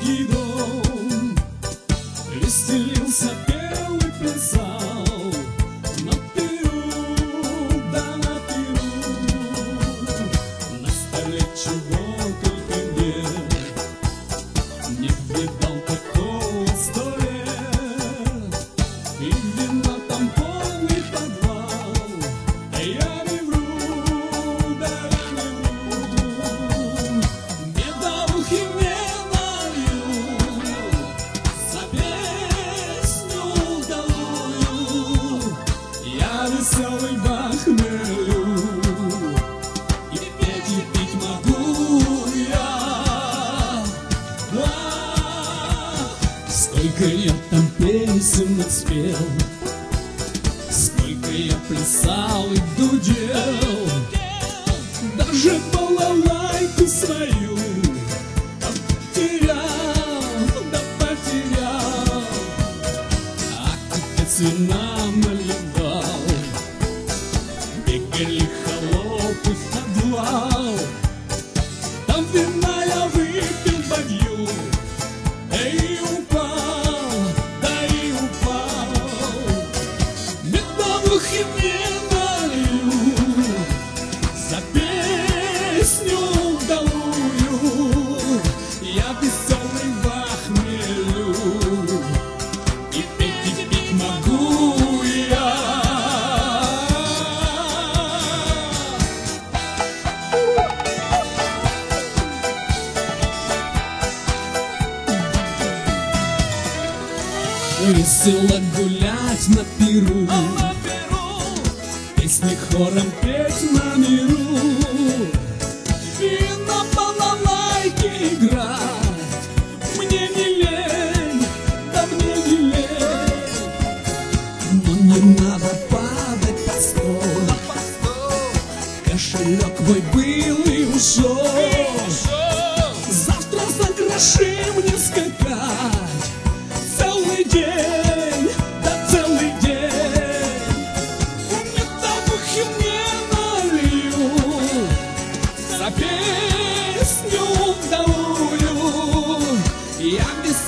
маленький дом, веселился, пел и плясал на Перу, да на Перу. На столе чего только не видал такого 100 лет. И вина там полный подвал, а я не вру, да я не вру. Медовухи не налью за песню удалую. Я веселый во хмелю, и петь, и пить могу я. Сколько я там песен отспел, сколько я плясал и дудел, даже балалайку свою потерял, да потерял. А купец вина наливал, бегали холопы в подвал. Там вина я выпил бадью, и упал, да и упал. Медовухи не налью за песню удалую. Я веселый во хмелю, и петь могу я. Весело гулять на Перу, песни хором петь на миру, и на балалайке играть. Мне не лень, да мне не лень. Но не надо падать под стол, кошелек мой был и ушел. Завтра за гроши мне скакать целый день, да целый день. Медовухи не налью за песню удалую. Я без